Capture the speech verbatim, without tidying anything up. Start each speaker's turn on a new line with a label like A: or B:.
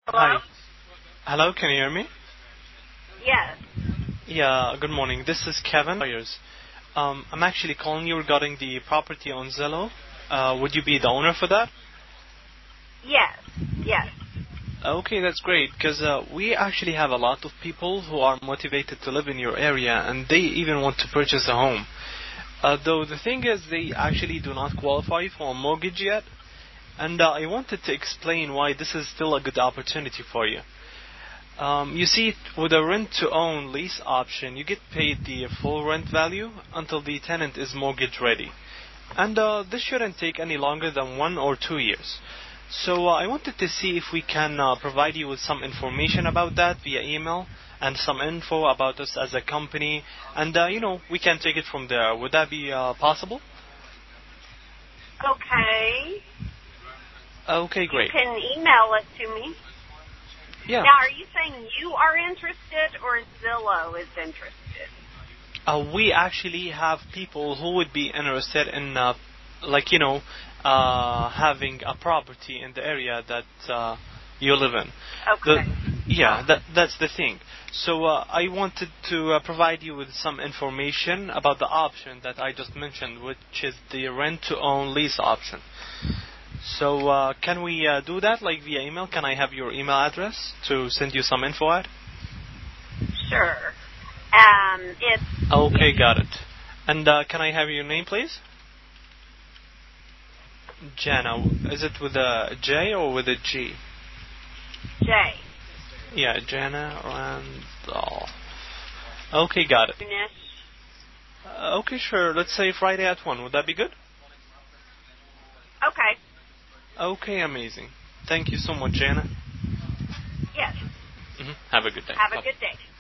A: Hi.
B: Hello?
A: Hello, can you hear me?
B: Yes.
A: Yeah, good morning. This is Kevin. Um, I'm actually calling you regarding the property on Zillow. Uh, would you be the owner for that?
B: Yes. Yes.
A: Okay, that's great, because uh, we actually have a lot of people who are motivated to live in your area, and they even want to purchase a home. Uh, though the thing is, they actually do not qualify for a mortgage yet, and uh, I wanted to explain why this is still a good opportunity for you. Um, you see, with a rent-to-own lease option, you get paid the full rent value until the tenant is mortgage ready. And uh, this shouldn't take any longer than one or two years. So uh, I wanted to see if we can uh, provide you with some information about that via email and some info about us as a company. And, uh, you know, we can take it from there. Would that be uh, possible?
B: Okay.
A: Okay,
B: You
A: great.
B: can email it to me.
A: Yeah.
B: Now, are you saying you are interested or Zillow is interested?
A: Uh, we actually have people who would be interested in, uh, like, you know, uh, having a property in the area that uh, you live in. The,
B: Okay.
A: yeah, that, that's the thing. So uh, I wanted to uh, provide you with some information about the option that I just mentioned, which is the rent-to-own lease option. So uh, can we uh, do that, like via email? Can I have your email address to send you some info at?
B: Sure. Um, it's
A: Okay, got it. And uh, can I have your name, please? Jana. Is it with a J or with a G?
B: J.
A: Yeah, Jana Randall. Okay, got it. Uh, okay, sure. Let's say Friday at one. Would that be good?
B: Okay.
A: Okay, amazing. Thank you so much, Jana.
B: Yes.
A: hmm Have a good day.
B: Have a
A: Bye.
B: good day.